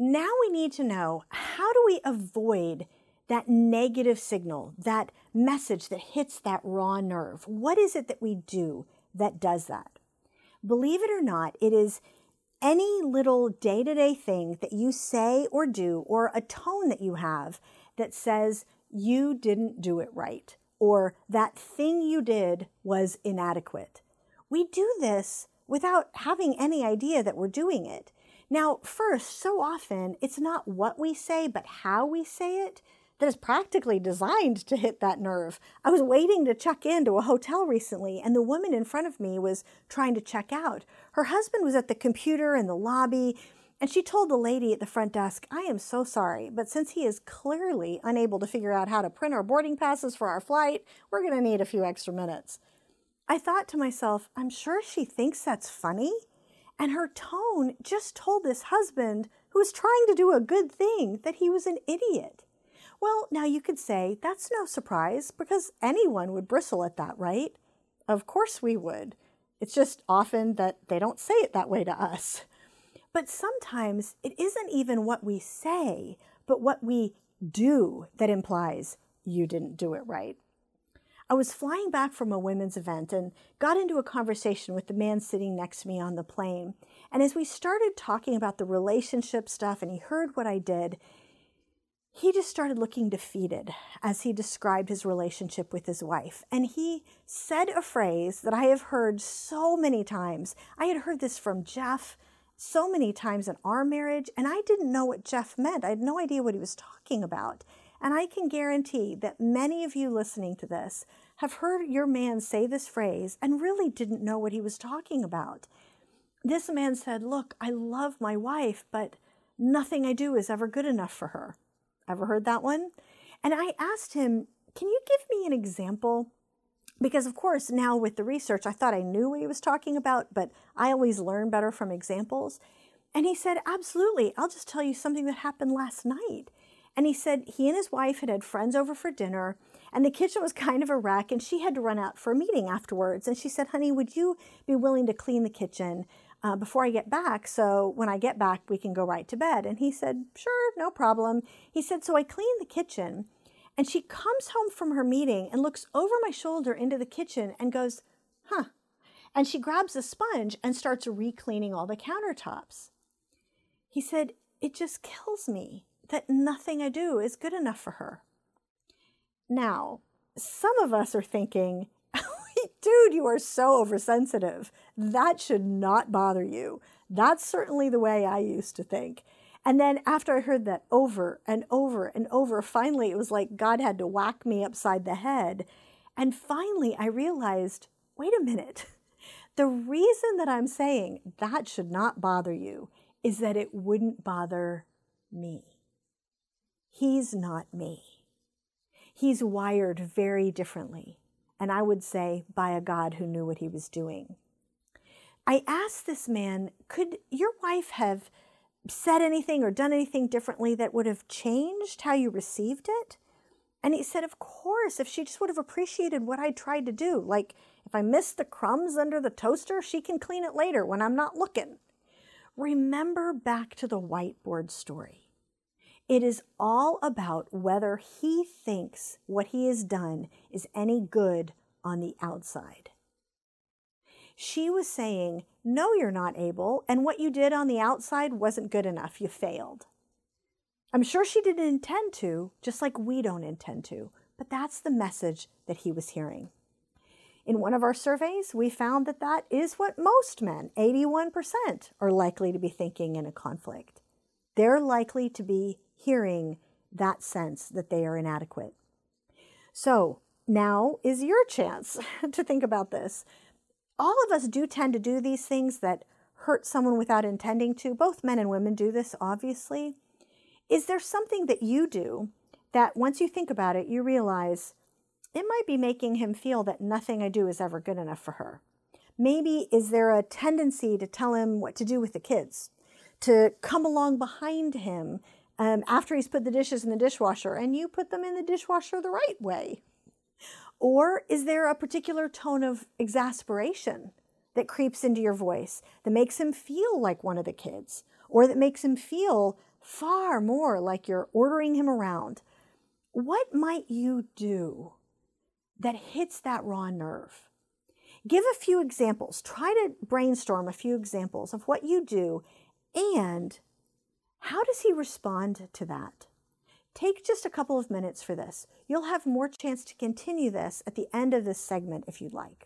Now we need to know, how do we avoid that negative signal, that message that hits that raw nerve? What is it that we do that does that? Believe it or not, it is any little day-to-day thing that you say or do, or a tone that you have that says you didn't do it right, or that thing you did was inadequate. We do this without having any idea that we're doing it. Now, first, so often, it's not what we say, but how we say it that is practically designed to hit that nerve. I was waiting to check into a hotel recently, and the woman in front of me was trying to check out. Her husband was at the computer in the lobby, and she told the lady at the front desk, "I am so sorry, but since he is clearly unable to figure out how to print our boarding passes for our flight, we're going to need a few extra minutes." I thought to myself, I'm sure she thinks that's funny. And her tone just told this husband, who was trying to do a good thing, that he was an idiot. Well, now you could say, that's no surprise, because anyone would bristle at that, right? Of course we would. It's just often that they don't say it that way to us. But sometimes it isn't even what we say, but what we do that implies you didn't do it right. I was flying back from a women's event and got into a conversation with the man sitting next to me on the plane. And as we started talking about the relationship stuff and he heard what I did, he just started looking defeated as he described his relationship with his wife. And he said a phrase that I have heard so many times. I had heard this from Jeff so many times in our marriage, and I didn't know what Jeff meant. I had no idea what he was talking about. And I can guarantee that many of you listening to this have heard your man say this phrase and really didn't know what he was talking about. This man said, "Look, I love my wife, but nothing I do is ever good enough for her." Ever heard that one? And I asked him, "Can you give me an example?" Because of course, now with the research, I thought I knew what he was talking about, but I always learn better from examples. And he said, "Absolutely. I'll just tell you something that happened last night." And he said he and his wife had friends over for dinner, and the kitchen was kind of a wreck, and she had to run out for a meeting afterwards. And she said, "Honey, would you be willing to clean the kitchen before I get back, so when I get back, we can go right to bed?" And he said, "Sure, no problem." He said, so I cleaned the kitchen, and she comes home from her meeting and looks over my shoulder into the kitchen and goes, "Huh." And she grabs a sponge and starts re-cleaning all the countertops. He said, "It just kills me that nothing I do is good enough for her." Now, some of us are thinking, "Dude, you are so oversensitive. That should not bother you." That's certainly the way I used to think. And then after I heard that over and over and over, finally it was like God had to whack me upside the head. And finally I realized, wait a minute. The reason that I'm saying that should not bother you is that it wouldn't bother me. He's not me. He's wired very differently, and I would say by a God who knew what he was doing. I asked this man, could your wife have said anything or done anything differently that would have changed how you received it? And he said, of course, if she just would have appreciated what I tried to do. Like, if I missed the crumbs under the toaster, she can clean it later when I'm not looking. Remember back to the whiteboard story. It is all about whether he thinks what he has done is any good on the outside. She was saying, "No, you're not able, and what you did on the outside wasn't good enough. You failed." I'm sure she didn't intend to, just like we don't intend to, but that's the message that he was hearing. In one of our surveys, we found that that is what most men, 81%, are likely to be thinking in a conflict. They're likely to be hearing that sense that they are inadequate. So now is your chance to think about this. All of us do tend to do these things that hurt someone without intending to. Both men and women do this, obviously. Is there something that you do that once you think about it, you realize it might be making him feel that nothing I do is ever good enough for her? Maybe is there a tendency to tell him what to do with the kids, to come along behind him after he's put the dishes in the dishwasher and you put them in the dishwasher the right way? Or is there a particular tone of exasperation that creeps into your voice that makes him feel like one of the kids, or that makes him feel far more like you're ordering him around. What might you do that hits that raw nerve? Give a few examples. Try to brainstorm a few examples of what you do and how does he respond to that? Take just a couple of minutes for this. You'll have more chance to continue this at the end of this segment if you'd like.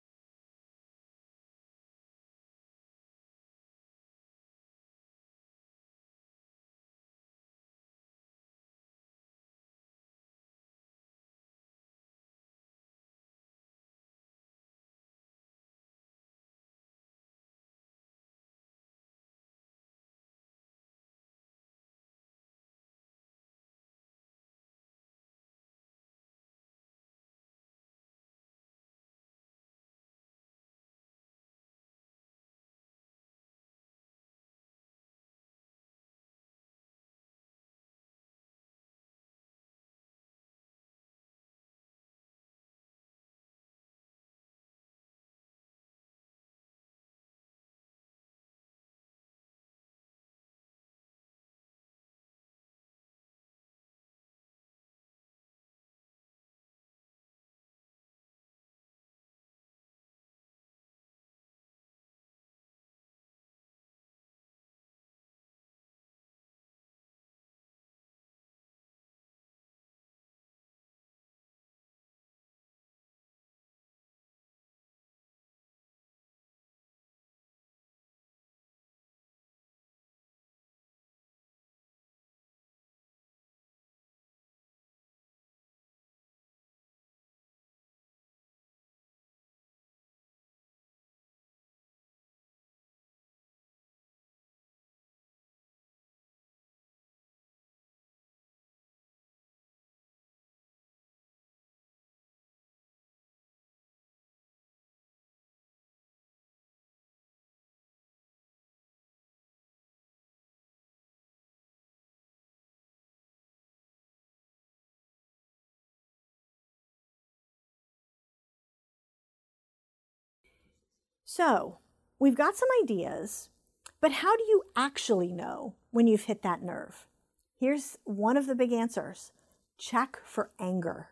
So, we've got some ideas, but how do you actually know when you've hit that nerve? Here's one of the big answers. Check for anger.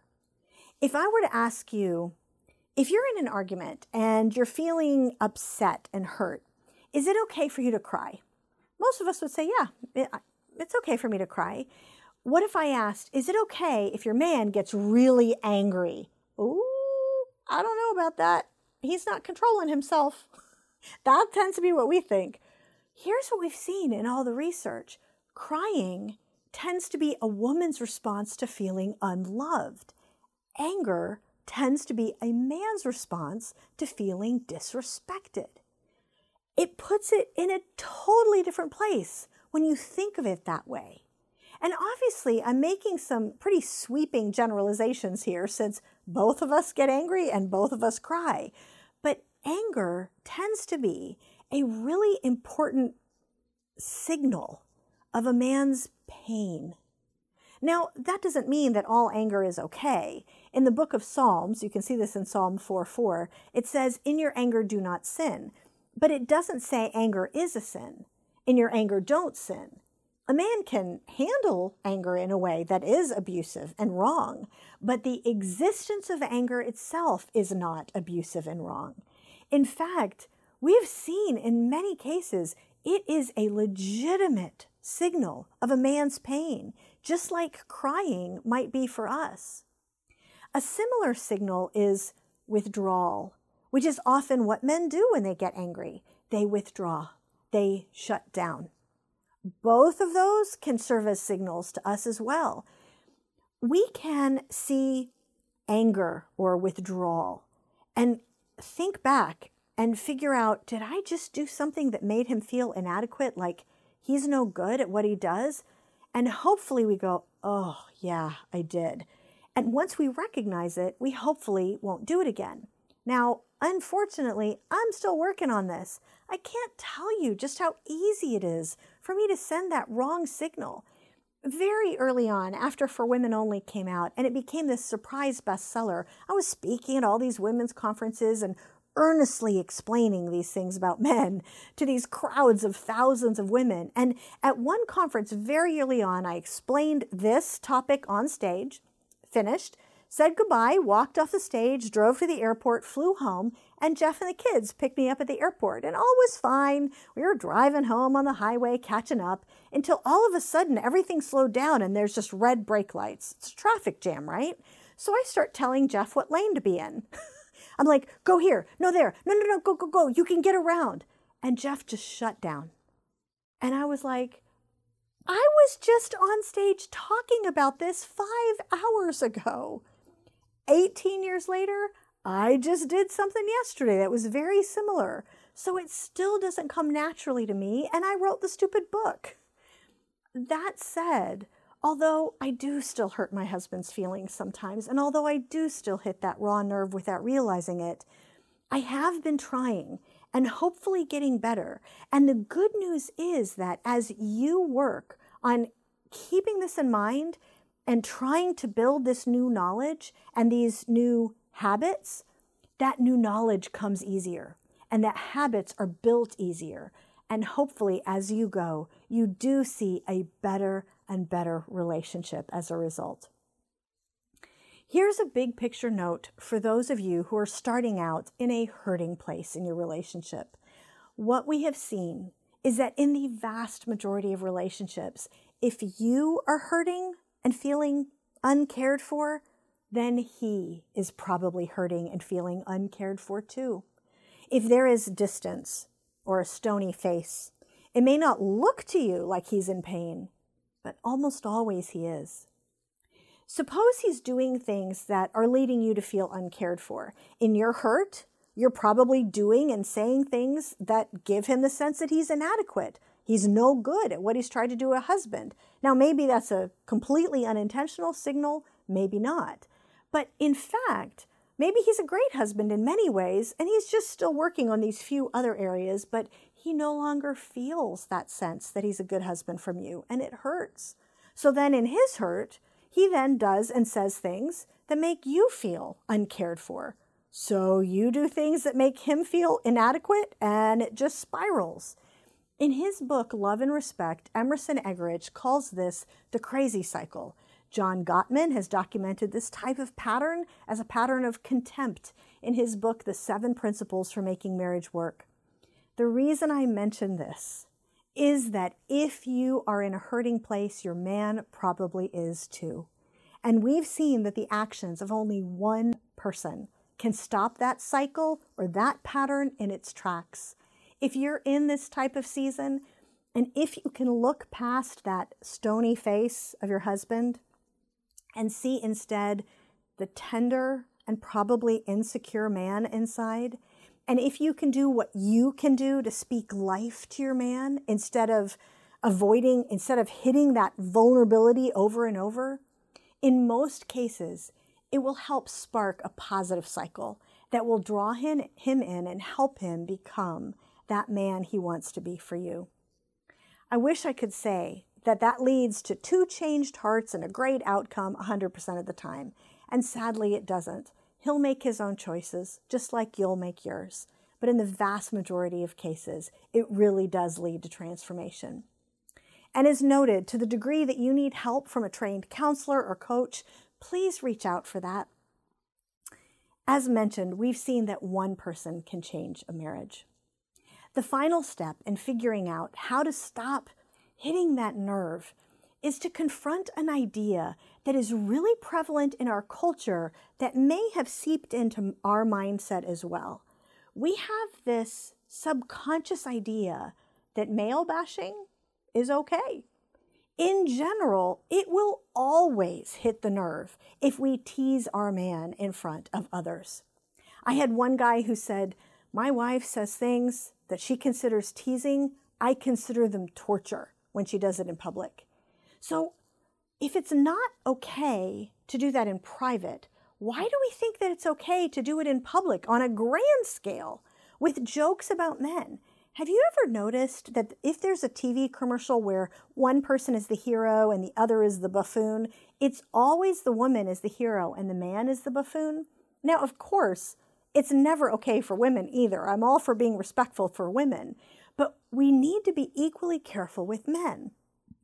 If I were to ask you, if you're in an argument and you're feeling upset and hurt, is it okay for you to cry? Most of us would say, yeah, it's okay for me to cry. What if I asked, is it okay if your man gets really angry? Ooh, I don't know about that. He's not controlling himself. That tends to be what we think. Here's what we've seen in all the research. Crying tends to be a woman's response to feeling unloved. Anger tends to be a man's response to feeling disrespected. It puts it in a totally different place when you think of it that way. And obviously, I'm making some pretty sweeping generalizations here since both of us get angry and both of us cry. But anger tends to be a really important signal of a man's pain. Now, that doesn't mean that all anger is okay. In the book of Psalms, you can see this in Psalm 4:4, it says, "In your anger do not sin." But it doesn't say anger is a sin. In your anger don't sin. A man can handle anger in a way that is abusive and wrong, but the existence of anger itself is not abusive and wrong. In fact, we've seen in many cases it is a legitimate signal of a man's pain, just like crying might be for us. A similar signal is withdrawal, which is often what men do when they get angry. They withdraw. They shut down. Both of those can serve as signals to us as well. We can see anger or withdrawal and think back and figure out, did I just do something that made him feel inadequate, like he's no good at what he does? And hopefully we go, oh, yeah, I did. And once we recognize it, we hopefully won't do it again. Now, unfortunately, I'm still working on this. I can't tell you just how easy it is for me to send that wrong signal. Very early on, after For Women Only came out and it became this surprise bestseller, I was speaking at all these women's conferences and earnestly explaining these things about men to these crowds of thousands of women. And at one conference very early on, I explained this topic on stage, finished, said goodbye, walked off the stage, drove to the airport, flew home, and Jeff and the kids picked me up at the airport. And all was fine. We were driving home on the highway, catching up, until all of a sudden everything slowed down and there's just red brake lights. It's a traffic jam, right? So I start telling Jeff what lane to be in. I'm like, go here, no there, no, go, go, go, you can get around. And Jeff just shut down. And I was like, I was just on stage talking about this 5 hours ago. 18 years later, I just did something yesterday that was very similar. So it still doesn't come naturally to me, and I wrote the stupid book. That said, although I do still hurt my husband's feelings sometimes, and although I do still hit that raw nerve without realizing it, I have been trying and hopefully getting better. And the good news is that as you work on keeping this in mind and trying to build this new knowledge and these new habits, that new knowledge comes easier and that habits are built easier. And hopefully as you go, you do see a better and better relationship as a result. Here's a big picture note for those of you who are starting out in a hurting place in your relationship. What we have seen is that in the vast majority of relationships, if you are hurting and feeling uncared for, then he is probably hurting and feeling uncared for too. If there is distance or a stony face, it may not look to you like he's in pain, but almost always he is. Suppose he's doing things that are leading you to feel uncared for. In your hurt, you're probably doing and saying things that give him the sense that he's inadequate. He's no good at what he's tried to do as a husband. Now, maybe that's a completely unintentional signal, maybe not. But in fact, maybe he's a great husband in many ways, and he's just still working on these few other areas, but he no longer feels that sense that he's a good husband from you, and it hurts. So then in his hurt, he then does and says things that make you feel uncared for. So you do things that make him feel inadequate, and it just spirals. In his book, Love and Respect, Emerson Eggerichs calls this the crazy cycle. John Gottman has documented this type of pattern as a pattern of contempt in his book, The 7 Principles for Making Marriage Work. The reason I mention this is that if you are in a hurting place, your man probably is too. And we've seen that the actions of only one person can stop that cycle or that pattern in its tracks. If you're in this type of season, and if you can look past that stony face of your husband and see instead the tender and probably insecure man inside, and if you can do what you can do to speak life to your man instead of hitting that vulnerability over and over, in most cases, it will help spark a positive cycle that will draw him in and help him become that man he wants to be for you. I wish I could say that leads to 2 changed hearts and a great outcome 100% of the time. And sadly, it doesn't. He'll make his own choices, just like you'll make yours. But in the vast majority of cases, it really does lead to transformation. And as noted, to the degree that you need help from a trained counselor or coach, please reach out for that. As mentioned, we've seen that one person can change a marriage. The final step in figuring out how to stop hitting that nerve is to confront an idea that is really prevalent in our culture that may have seeped into our mindset as well. We have this subconscious idea that male bashing is okay. In general, it will always hit the nerve if we tease our man in front of others. I had one guy who said, "My wife says things that she considers teasing. I consider them torture when she does it in public." So if it's not okay to do that in private, why do we think that it's okay to do it in public on a grand scale with jokes about men? Have you ever noticed that if there's a TV commercial where one person is the hero and the other is the buffoon, it's always the woman is the hero and the man is the buffoon? Now, of course, it's never okay for women either. I'm all for being respectful for women, but we need to be equally careful with men.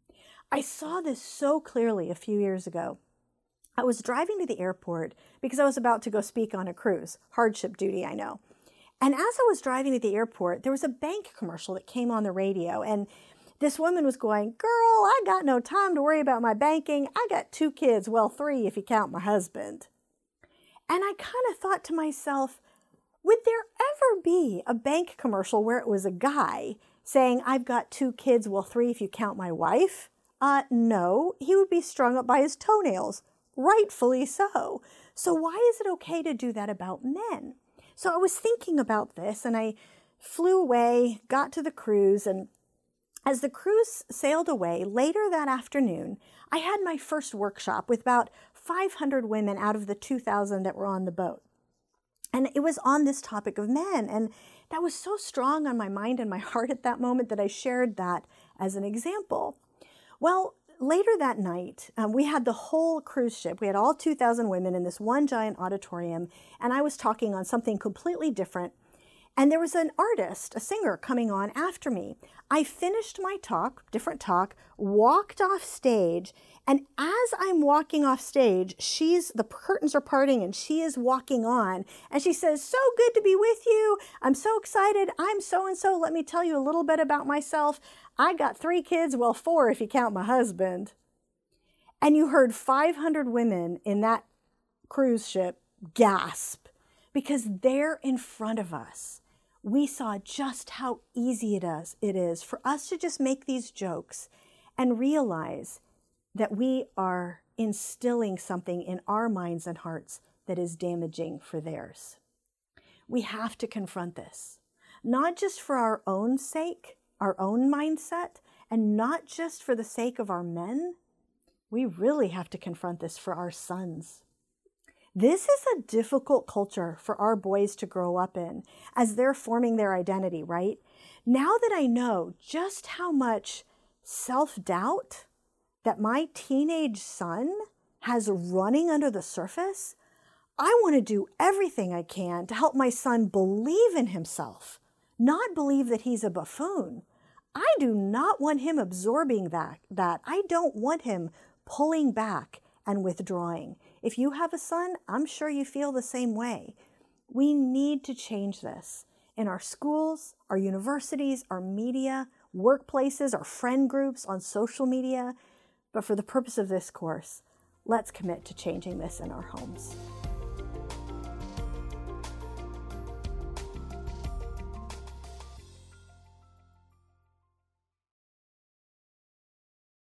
I saw this so clearly a few years ago. I was driving to the airport because I was about to go speak on a cruise, hardship duty, I know. And as I was driving to the airport, there was a bank commercial that came on the radio, and this woman was going, "Girl, I got no time to worry about my banking. I got 2 kids, well, 3 if you count my husband." And I kind of thought to myself, would there ever be a bank commercial where it was a guy saying, "I've got 2 kids, well, 3 if you count my wife"? No, he would be strung up by his toenails, rightfully so. So why is it okay to do that about men? So I was thinking about this, and I flew away, got to the cruise, and as the cruise sailed away later that afternoon, I had my first workshop with about 500 women out of the 2,000 that were on the boat. And it was on this topic of men, and that was so strong on my mind and my heart at that moment that I shared that as an example. Well, later that night, we had the whole cruise ship. We had all 2,000 women in this one giant auditorium, and I was talking on something completely different. And there was an artist, a singer, coming on after me. I finished my talk, different talk, walked off stage, and as I'm walking off stage, the curtains are parting and she is walking on, and she says, "So good to be with you. I'm so excited. I'm so-and-so. Let me tell you a little bit about myself. I got 3 kids, well, 4 if you count my husband." And you heard 500 women in that cruise ship gasp, because there in front of us, we saw just how easy it is for us to just make these jokes and realize that we are instilling something in our minds and hearts that is damaging for theirs. We have to confront this, not just for our own sake, our own mindset, and not just for the sake of our men. We really have to confront this for our sons. This is a difficult culture for our boys to grow up in as they're forming their identity, right? Now that I know just how much self-doubt that my teenage son has running under the surface, I want to do everything I can to help my son believe in himself, not believe that he's a buffoon. I do not want him absorbing that. I don't want him pulling back and withdrawing. If you have a son, I'm sure you feel the same way. We need to change this in our schools, our universities, our media, workplaces, our friend groups, on social media. But for the purpose of this course, let's commit to changing this in our homes.